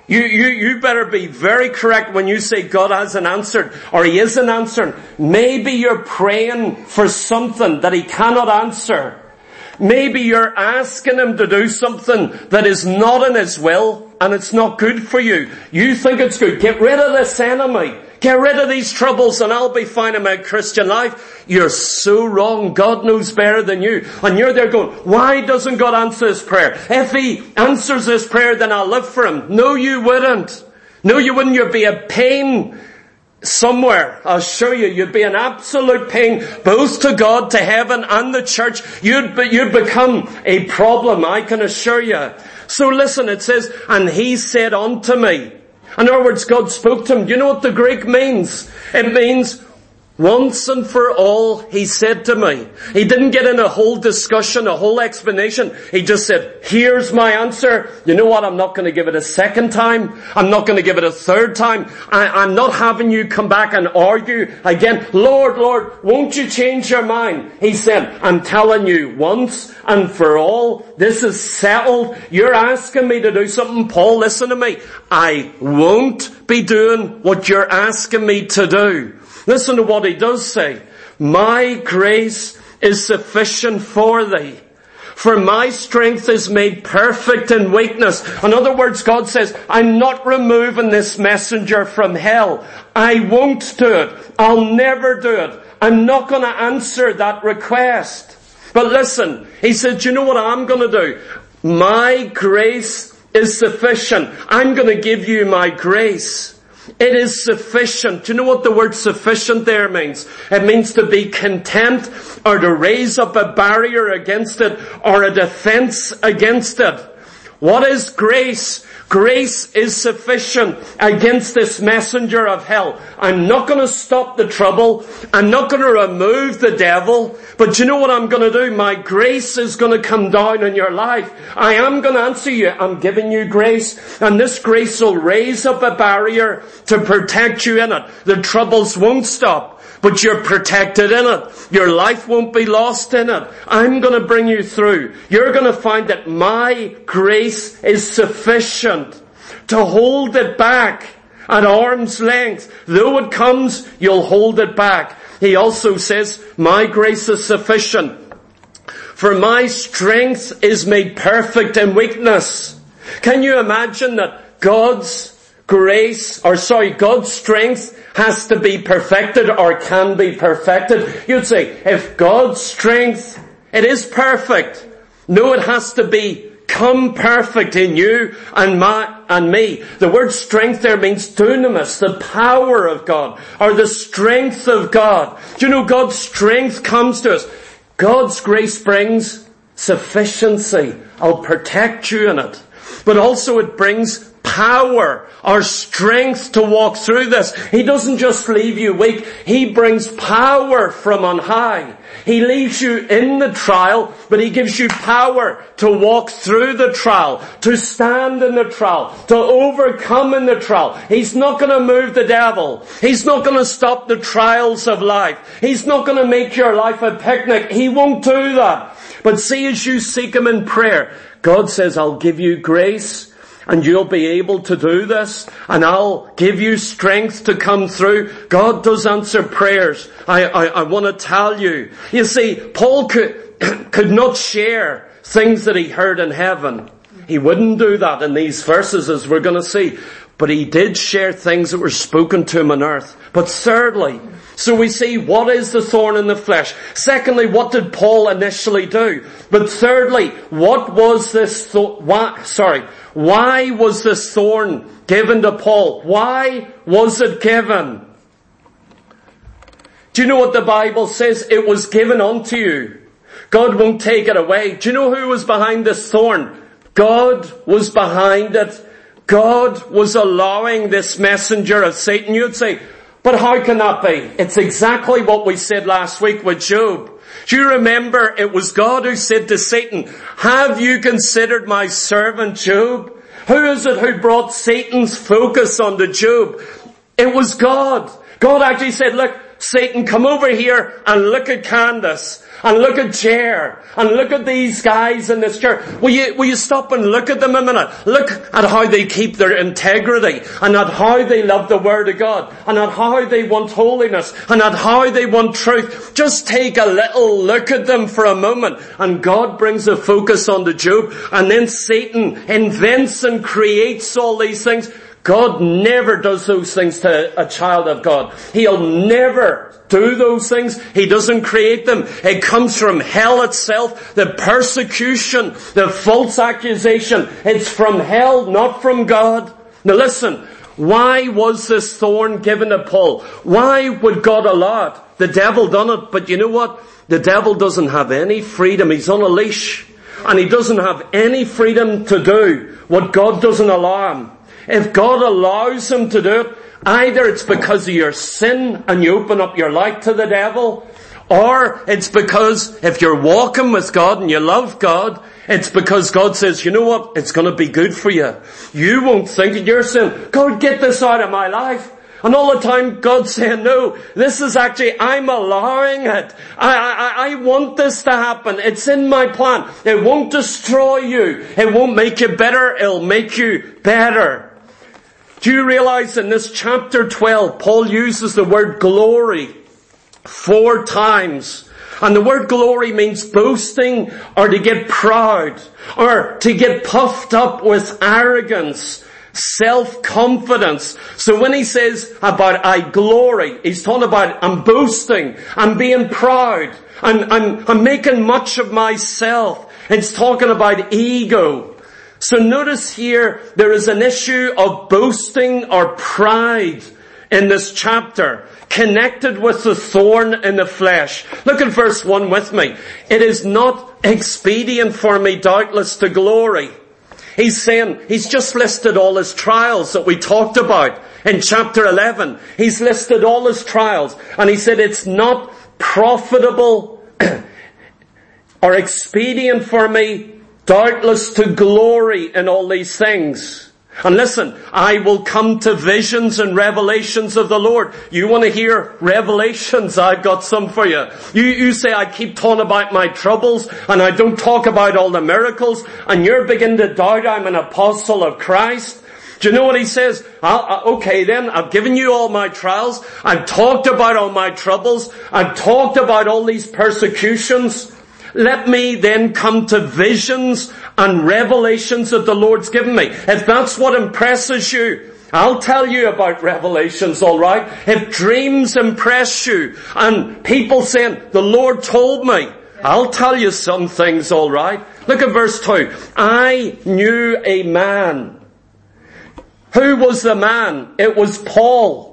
You, you, you better be very correct when you say God hasn't answered or He isn't answering. Maybe you're praying for something that He cannot answer. Maybe you're asking Him to do something that is not in His will and it's not good for you. You think it's good. Get rid of this enemy. Get rid of these troubles and I'll be fine in my Christian life. You're so wrong. God knows better than you. And you're there going, why doesn't God answer this prayer? If He answers this prayer, then I'll live for Him. No, you wouldn't. No, you wouldn't. You'd be a pain somewhere. I'll show you. You'd be an absolute pain both to God, to heaven and the church. You'd, be, you'd become a problem, I can assure you. So listen, it says, and He said unto me. In other words, God spoke to him. Do you know what the Greek means? It means, once and for all, He said to me. He didn't get in a whole discussion, a whole explanation. He just said, here's my answer. You know what? I'm not going to give it a second time. I'm not going to give it a third time. I, I'm not having you come back and argue again. Lord, Lord, won't you change your mind? He said, I'm telling you once and for all, this is settled. You're asking me to do something. Paul, listen to me. I won't be doing what you're asking me to do. Listen to what he does say. My grace is sufficient for thee. For my strength is made perfect in weakness. In other words, God says, I'm not removing this messenger from hell. I won't do it. I'll never do it. I'm not going to answer that request. But listen, he said, do you know what I'm going to do? My grace is sufficient. I'm going to give you my grace. It is sufficient. Do you know what the word sufficient there means? It means to be content or to raise up a barrier against it or a defense against it. What is grace? Grace is sufficient against this messenger of hell. I'm not going to stop the trouble. I'm not going to remove the devil. But you know what I'm going to do? My grace is going to come down in your life. I am going to answer you. I'm giving you grace. And this grace will raise up a barrier to protect you in it. The troubles won't stop. But you're protected in it. Your life won't be lost in it. I'm going to bring you through. You're going to find that my grace is sufficient to hold it back at arm's length. Though it comes, you'll hold it back. He also says, my grace is sufficient. For my strength is made perfect in weakness. Can you imagine that God's grace, or sorry, God's strength has to be perfected or can be perfected? You'd say, if God's strength, it is perfect. No, it has to become perfect in you and my, and me. The word strength there means dunamis, the power of God, or the strength of God. Do you know God's strength comes to us? God's grace brings sufficiency. I'll protect you in it. But also it brings power or strength to walk through this. He doesn't just leave you weak. He brings power from on high. He leaves you in the trial, but He gives you power to walk through the trial, to stand in the trial, to overcome in the trial. He's not going to move the devil. He's not going to stop the trials of life. He's not going to make your life a picnic. He won't do that. But see, as you seek Him in prayer, God says, I'll give you grace. And you'll be able to do this, and I'll give you strength to come through. God does answer prayers. I, I, I want to tell you. You see, Paul could, could not share things that he heard in heaven. He wouldn't do that in these verses, as we're going to see. But he did share things that were spoken to him on earth. But thirdly, so we see what is the thorn in the flesh. Secondly, what did Paul initially do? But thirdly, what was this th- why, sorry, why was this thorn given to Paul? Why was it given? Do you know what the Bible says? It was given unto you. God won't take it away. Do you know who was behind this thorn? God was behind it. God was allowing this messenger of Satan. You'd say, but how can that be? It's exactly what we said last week with Job. Do you remember it was God who said to Satan, have you considered my servant Job? Who is it who brought Satan's focus onto Job? It was God. God actually said, look, Satan, come over here and look at Candace, and look at Jer, and look at these guys in this church. Will you, will you stop and look at them a minute? Look at how they keep their integrity, and at how they love the Word of God, and at how they want holiness, and at how they want truth. Just take a little look at them for a moment, and God brings a focus onto Job, and then Satan invents and creates all these things. God never does those things to a child of God. He'll never do those things. He doesn't create them. It comes from hell itself. The persecution, the false accusation, it's from hell, not from God. Now listen, why was this thorn given to Paul? Why would God allow it? The devil done it, but you know what? The devil doesn't have any freedom. He's on a leash. And he doesn't have any freedom to do what God doesn't allow him. If God allows him to do it, either it's because of your sin and you open up your life to the devil, or it's because if you're walking with God and you love God, it's because God says, you know what, it's going to be good for you. You won't think of your sin. God, get this out of my life. And all the time God's saying, no, this is actually, I'm allowing it. I, I, I want this to happen. It's in my plan. It won't destroy you. It won't make you better. It'll make you better. Do you realize in this chapter twelve, Paul uses the word glory four times. And the word glory means boasting or to get proud or to get puffed up with arrogance, self-confidence. So when he says about I glory, he's talking about I'm boasting, I'm being proud, I'm, I'm, I'm making much of myself. It's talking about ego. So notice here, there is an issue of boasting or pride in this chapter, connected with the thorn in the flesh. Look at verse one with me. It is not expedient for me, doubtless, to glory. He's saying, he's just listed all his trials that we talked about in chapter eleven. He's listed all his trials, and he said it's not profitable or expedient for me, doubtless, to glory in all these things. And listen, I will come to visions and revelations of the Lord. You want to hear revelations? I've got some for you. You, you say I keep talking about my troubles and I don't talk about all the miracles, and you're beginning to doubt I'm an apostle of Christ. Do you know what he says? I'll, I, okay then, I've given you all my trials. I've talked about all my troubles. I've talked about all these persecutions. Let me then come to visions and revelations that the Lord's given me. If that's what impresses you, I'll tell you about revelations, all right? If dreams impress you and people saying, the Lord told me, I'll tell you some things, all right? Look at verse two. I knew a man. Who was the man? It was Paul.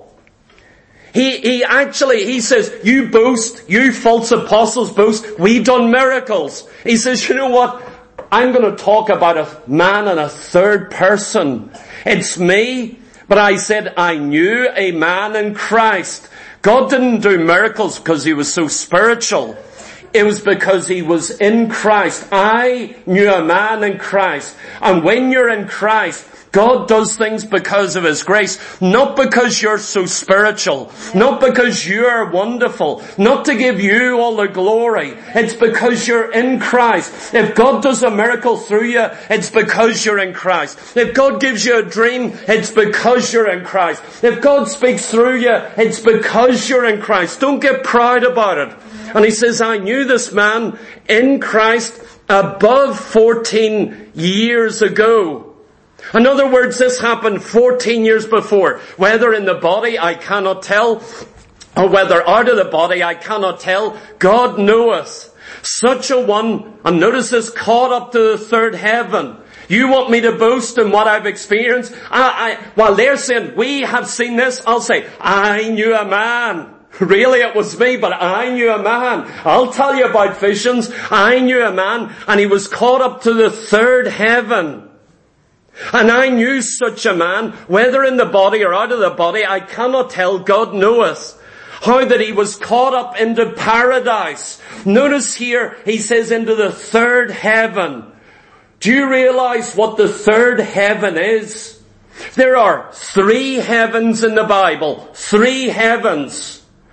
He, he actually, he says, you boast, you false apostles boast, we done miracles. He says, you know what? I'm going to talk about a man in a third person. It's me, but I said I knew a man in Christ. God didn't do miracles because he was so spiritual. It was because he was in Christ. I knew a man in Christ. And when you're in Christ, God does things because of His grace, not because you're so spiritual, not because you're wonderful, not to give you all the glory. It's because you're in Christ. If God does a miracle through you, it's because you're in Christ. If God gives you a dream, it's because you're in Christ. If God speaks through you, it's because you're in Christ. Don't get proud about it. And he says, I knew this man in Christ above fourteen years ago. In other words, this happened fourteen years before. Whether in the body, I cannot tell, or whether out of the body, I cannot tell. God knoweth. Such a one, and notice this, caught up to the third heaven. You want me to boast in what I've experienced? I, I, while they're saying, we have seen this, I'll say, I knew a man. Really, it was me, but I knew a man. I'll tell you about visions. I knew a man, and he was caught up to the third heaven. And I knew such a man, whether in the body or out of the body, I cannot tell, God knoweth. How that he was caught up into paradise. Notice here, he says into the third heaven. Do you realize what the third heaven is? There are three heavens in the Bible. Three heavens.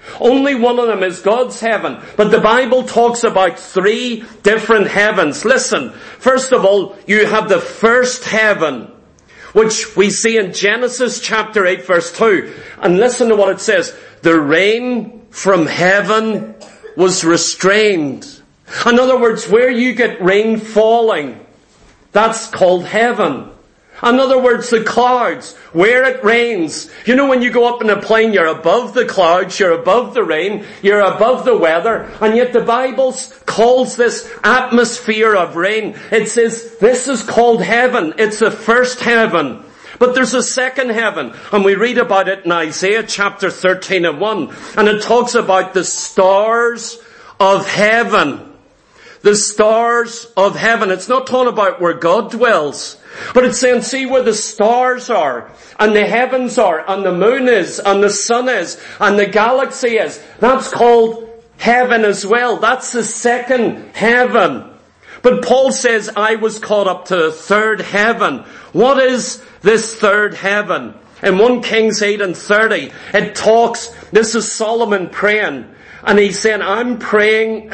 Only one of them is God's heaven. But the Bible talks about three different heavens. Listen, first of all, you have the first heaven, which we see in Genesis chapter eight verse two. And listen to what it says. The rain from heaven was restrained. In other words, where you get rain falling, that's called heaven. In other words, the clouds, where it rains. You know, when you go up in a plane, you're above the clouds, you're above the rain, you're above the weather, and yet the Bible calls this atmosphere of rain. It says this is called heaven. It's the first heaven. But there's a second heaven, and we read about it in Isaiah chapter thirteen and one, and it talks about the stars of heaven. The stars of heaven. It's not talking about where God dwells, but it's saying, see where the stars are, and the heavens are, and the moon is, and the sun is, and the galaxy is. That's called heaven as well. That's the second heaven. But Paul says, I was caught up to the third heaven. What is this third heaven? In First Kings eight and thirty, it talks, this is Solomon praying, and he's saying, I'm praying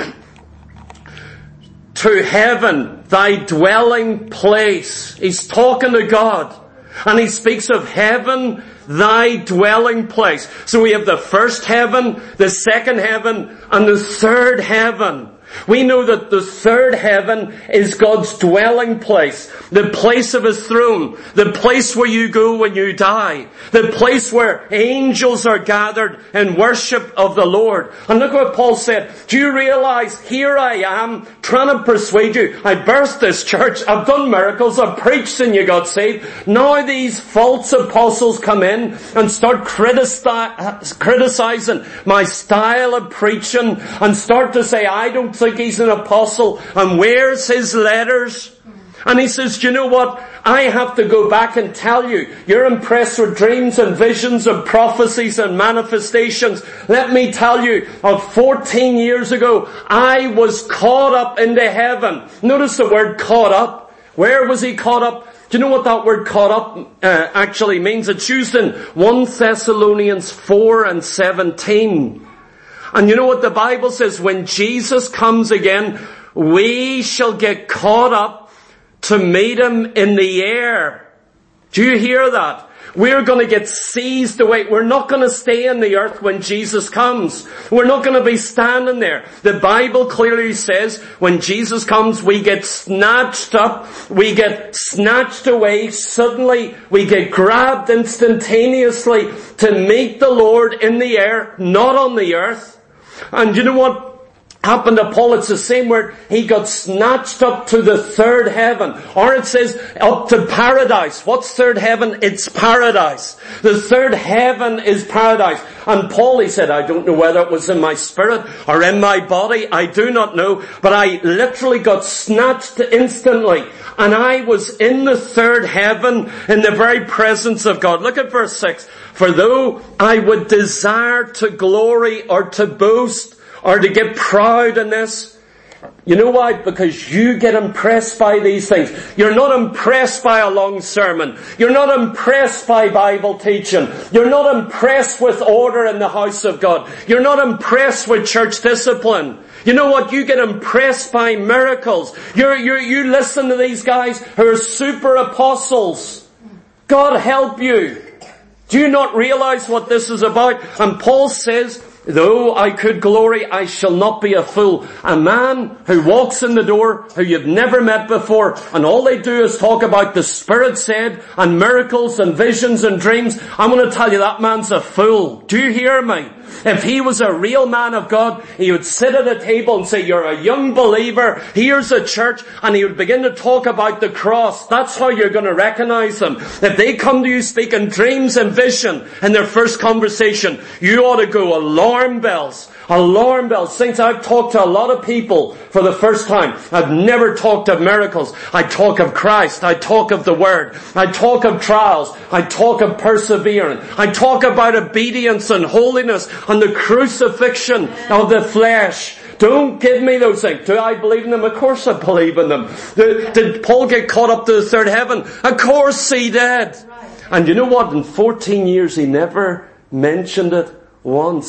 to heaven, thy dwelling place. He's talking to God. And he speaks of heaven, thy dwelling place. So we have the first heaven, the second heaven, and the third heaven. We know that the third heaven is God's dwelling place, the place of His throne, the place where you go when you die, the place where angels are gathered in worship of the Lord. And look what Paul said. Do you realize, here I am trying to persuade you. I birthed this church, I've done miracles, I've preached and you got saved. Now these false apostles come in and start critici- criticizing my style of preaching and start to say, I don't think he's an apostle, and where's his letters? And he says, do you know what? I have to go back and tell you, you're impressed with dreams and visions and prophecies and manifestations. Let me tell you, of fourteen years ago, I was caught up into heaven. Notice the word caught up. Where was he caught up? Do you know what that word caught up uh, actually means? It's used in First Thessalonians four and seventeen. And you know what the Bible says? When Jesus comes again, we shall get caught up to meet Him in the air. Do you hear that? We're going to get seized away. We're not going to stay in the earth when Jesus comes. We're not going to be standing there. The Bible clearly says when Jesus comes, we get snatched up. We get snatched away. Suddenly, we get grabbed instantaneously to meet the Lord in the air, not on the earth. And you know what happened to Paul? It's the same word. He got snatched up to the third heaven. Or it says up to paradise. What's third heaven? It's paradise. The third heaven is paradise. And Paul, he said, I don't know whether it was in my spirit or in my body. I do not know. But I literally got snatched instantly. And I was in the third heaven in the very presence of God. Look at verse six. For though I would desire to glory or to boast or to get proud in this, you know why? Because you get impressed by these things. You're not impressed by a long sermon. You're not impressed by Bible teaching. You're not impressed with order in the house of God. You're not impressed with church discipline. You know what? You get impressed by miracles. You're, you're, you listen to these guys who are super apostles. God help you. Do you not realize what this is about? And Paul says, though I could glory, I shall not be a fool. A man who walks in the door, who you've never met before, and all they do is talk about the Spirit said, and miracles and visions and dreams. I'm going to tell you that man's a fool. Do you hear me? If he was a real man of God, he would sit at a table and say, you're a young believer, here's a church, and he would begin to talk about the cross. That's how you're going to recognize them. If they come to you speaking dreams and vision in their first conversation, you ought to go alarm bells. Alarm bells. Saints, I've talked to a lot of people for the first time. I've never talked of miracles. I talk of Christ. I talk of the Word. I talk of trials. I talk of perseverance. I talk about obedience and holiness and the crucifixion of the flesh. Don't give me those things. Do I believe in them? Of course I believe in them. Did Paul get caught up to the third heaven? Of course he did. And you know what? In fourteen years he never mentioned it once.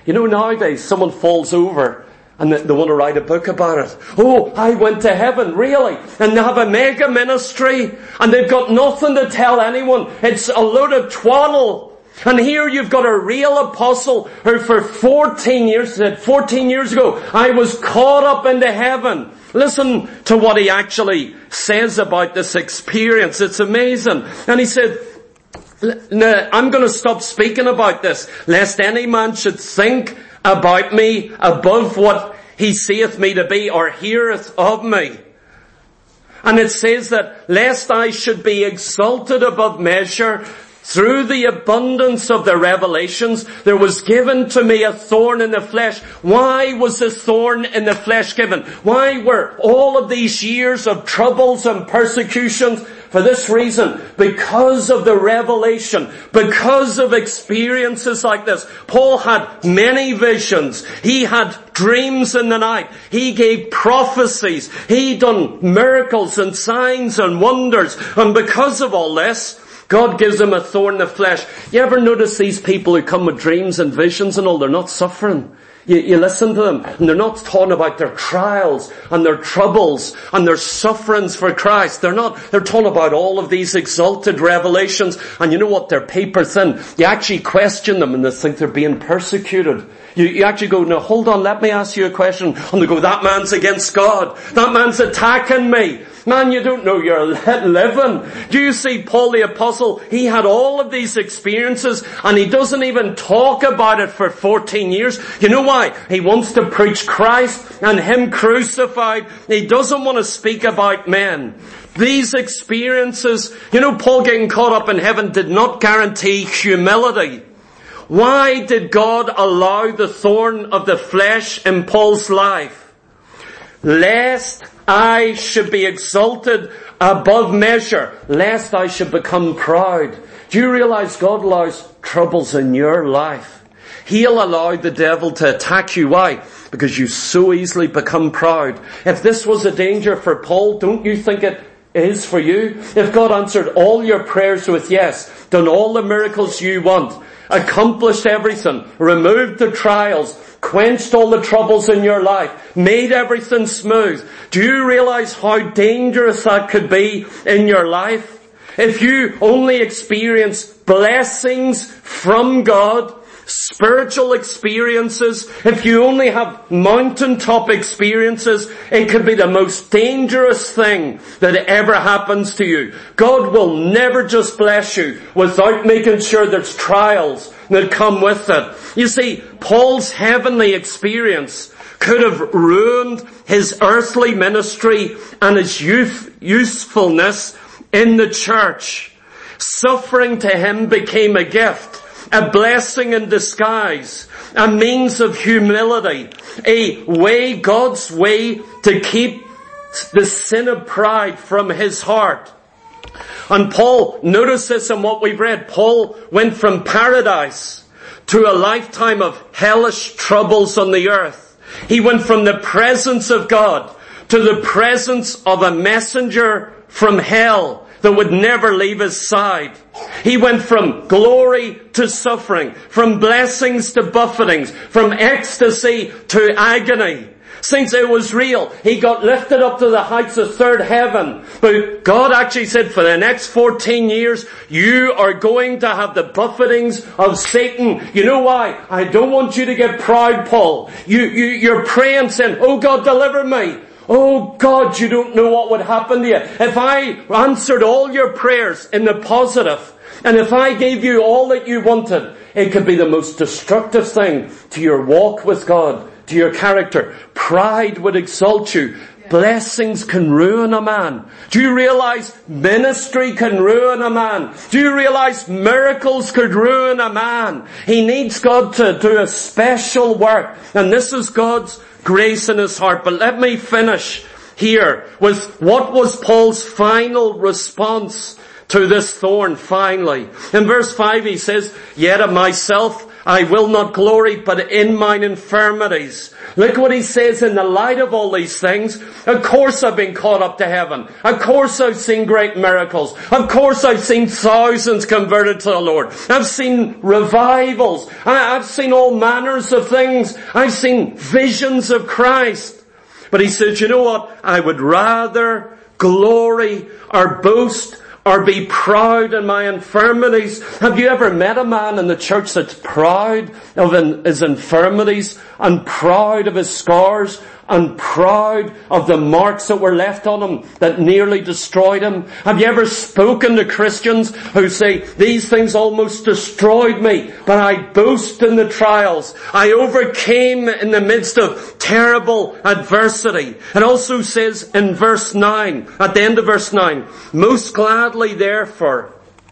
You know, nowadays someone falls over and they, they want to write a book about it. Oh, I went to heaven, really? And they have a mega ministry and they've got nothing to tell anyone. It's a load of twaddle. And here you've got a real apostle who for fourteen years said, fourteen years ago, I was caught up into heaven. Listen to what he actually says about this experience. It's amazing. And he said, I'm going to stop speaking about this, lest any man should think about me above what he seeth me to be or heareth of me. And it says that lest I should be exalted above measure through the abundance of the revelations, there was given to me a thorn in the flesh. Why was this thorn in the flesh given? Why were all of these years of troubles and persecutions? For this reason, because of the revelation, because of experiences like this. Paul had many visions. He had dreams in the night. He gave prophecies. He done miracles and signs and wonders. And because of all this, God gives him a thorn in the flesh. You ever notice these people who come with dreams and visions and all, they're not suffering? You, you listen to them and they're not talking about their trials and their troubles and their sufferings for Christ. They're not, they're talking about all of these exalted revelations. And you know what? They're paper thin. You actually question them and they think they're being persecuted. You, you actually go, no, hold on, let me ask you a question. And they go, that man's against God. That man's attacking me. Man, you don't know you're living. Do you see Paul the Apostle? He had all of these experiences and he doesn't even talk about it for fourteen years. You know why? He wants to preach Christ and Him crucified. He doesn't want to speak about men. These experiences, you know, Paul getting caught up in heaven did not guarantee humility. Why did God allow the thorn of the flesh in Paul's life? Lest I should be exalted above measure, lest I should become proud. Do you realize God allows troubles in your life? He'll allow the devil to attack you. Why? Because you so easily become proud. If this was a danger for Paul, don't you think it is for you? If God answered all your prayers with yes, done all the miracles you want, accomplished everything, removed the trials, quenched all the troubles in your life, made everything smooth. Do you realize how dangerous that could be in your life? If you only experience blessings from God, spiritual experiences, if you only have mountaintop experiences, it could be the most dangerous thing that ever happens to you. God will never just bless you without making sure there's trials that come with it. You see, Paul's heavenly experience could have ruined his earthly ministry and his youth, usefulness in the church. Suffering to him became a gift, a blessing in disguise, a means of humility, a way, God's way to keep the sin of pride from his heart. And Paul, notice this in what we've read, Paul went from paradise to a lifetime of hellish troubles on the earth. He went from the presence of God to the presence of a messenger from hell that would never leave his side. He went from glory to suffering, from blessings to buffetings, from ecstasy to agony. Since it was real, he got lifted up to the heights of third heaven. But God actually said, for the next fourteen years, you are going to have the buffetings of Satan. You know why? I don't want you to get proud, Paul. You, you, you're praying saying, oh God, deliver me. Oh God, you don't know what would happen to you. If I answered all your prayers in the positive, and if I gave you all that you wanted, it could be the most destructive thing to your walk with God, to your character. Pride would exalt you. Blessings can ruin a man. Do you realize ministry can ruin a man? Do you realize miracles could ruin a man? He needs God to do a special work. And this is God's grace in his heart. But let me finish here with what was Paul's final response to this thorn finally. In verse five he says, yet of myself I will not glory, but in mine infirmities. Look what he says in the light of all these things. Of course I've been caught up to heaven. Of course I've seen great miracles. Of course I've seen thousands converted to the Lord. I've seen revivals. I've seen all manners of things. I've seen visions of Christ. But he says, you know what? I would rather glory or boast or be proud in my infirmities. Have you ever met a man in the church that's proud of his infirmities and proud of his scars and proud of the marks that were left on him that nearly destroyed him? Have you ever spoken to Christians who say, these things almost destroyed me, but I boast in the trials. I overcame in the midst of terrible adversity. It also says in verse nine, at the end of verse nine, most gladly therefore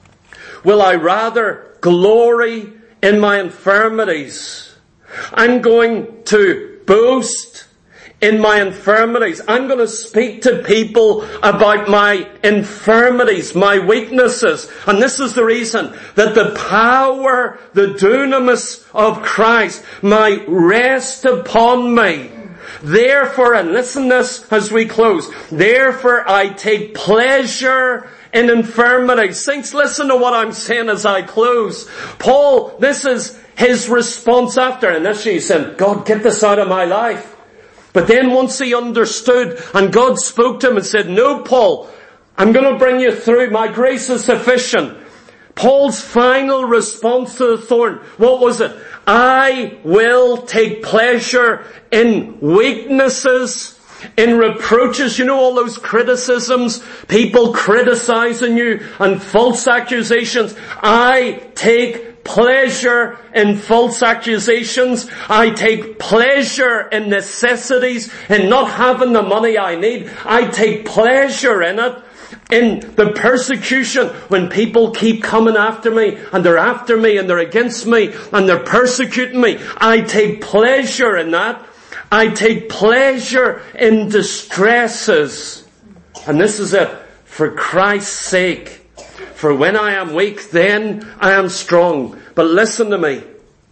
will I rather glory in my infirmities. I'm going to boast in my infirmities. I'm going to speak to people about my infirmities, my weaknesses. And this is the reason that the power, the dunamis of Christ might rest upon me. Therefore, and listen to this as we close, therefore I take pleasure in infirmity. Saints, listen to what I'm saying as I close. Paul, this is his response after, and this he said, God, get this out of my life. But then once he understood and God spoke to him and said, no, Paul, I'm going to bring you through. My grace is sufficient. Paul's final response to the thorn, what was it? I will take pleasure in weaknesses, in reproaches. You know all those criticisms, people criticizing you and false accusations. I take pleasure in false accusations. I take pleasure in necessities, in not having the money I need. I take pleasure in it. In the persecution, when people keep coming after me, and they're after me, and they're against me, and they're persecuting me, I take pleasure in that. I take pleasure in distresses. And this is it. For Christ's sake. For when I am weak, then I am strong. But listen to me.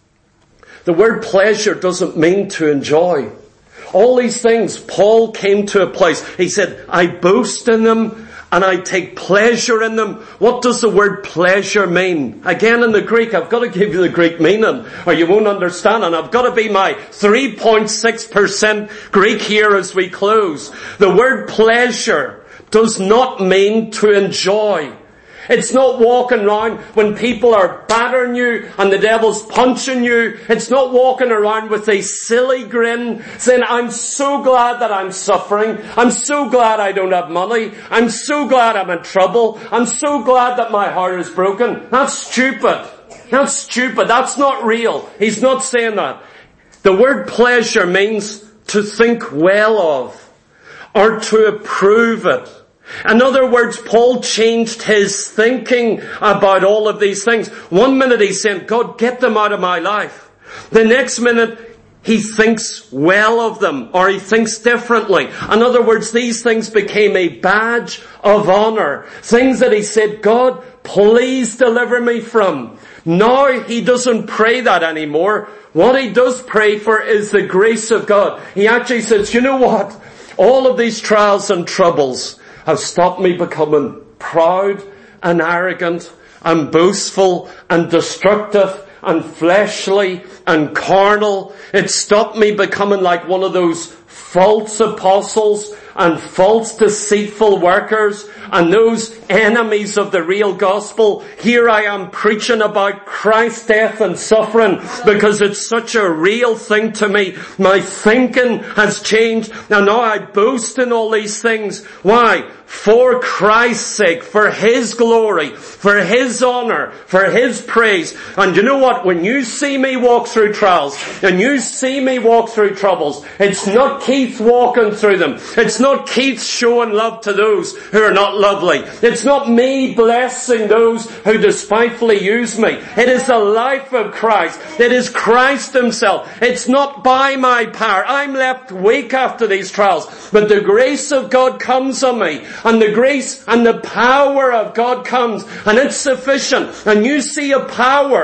The word pleasure doesn't mean to enjoy. All these things, Paul came to a place. He said, I boast in them and I take pleasure in them. What does the word pleasure mean? Again, in the Greek, I've got to give you the Greek meaning or you won't understand. And I've got to be my three point six percent Greek here as we close. The word pleasure does not mean to enjoy. It's not walking around when people are battering you and the devil's punching you. It's not walking around with a silly grin saying, I'm so glad that I'm suffering. I'm so glad I don't have money. I'm so glad I'm in trouble. I'm so glad that my heart is broken. That's stupid. That's stupid. That's not real. He's not saying that. The word pleasure means to think well of or to approve it. In other words, Paul changed his thinking about all of these things. One minute he's saying, God, get them out of my life. The next minute he thinks well of them, or he thinks differently. In other words, these things became a badge of honor. Things that he said, God, please deliver me from. Now he doesn't pray that anymore. What he does pray for is the grace of God. He actually says, you know what? All of these trials and troubles have stopped me becoming proud and arrogant and boastful and destructive and fleshly and carnal. It stopped me becoming like one of those false apostles and false deceitful workers and those enemies of the real gospel. Here I am preaching about Christ's death and suffering because it's such a real thing to me. My thinking has changed and now I boast in all these things. Why? For Christ's sake, for His glory, for His honor, for His praise. And you know what? When you see me walk through trials and you see me walk through troubles, it's not Keith walking through them. It's not Keith showing love to those who are not lovely. It's not me blessing those who despitefully use me. It is the life of Christ. It is Christ Himself. It's not by my power. I'm left weak after these trials, but the grace of God comes on me. And the grace and the power of God comes, and it's sufficient. And you see a power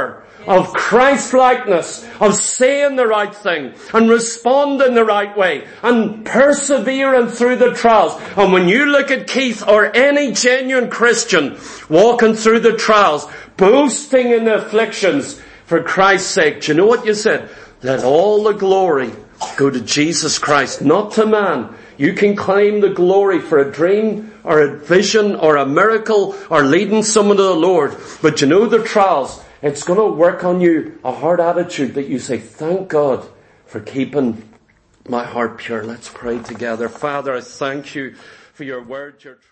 of Christ-likeness, of saying the right thing and responding the right way and persevering through the trials. And when you look at Keith or any genuine Christian walking through the trials, boasting in the afflictions for Christ's sake, do you know what you said? Let all the glory go to Jesus Christ, not to man. You can claim the glory for a dream or a vision or a miracle or leading someone to the Lord. But you know the trials, it's going to work on you a heart attitude that you say, thank God for keeping my heart pure. Let's pray together. Father, I thank you for your word, your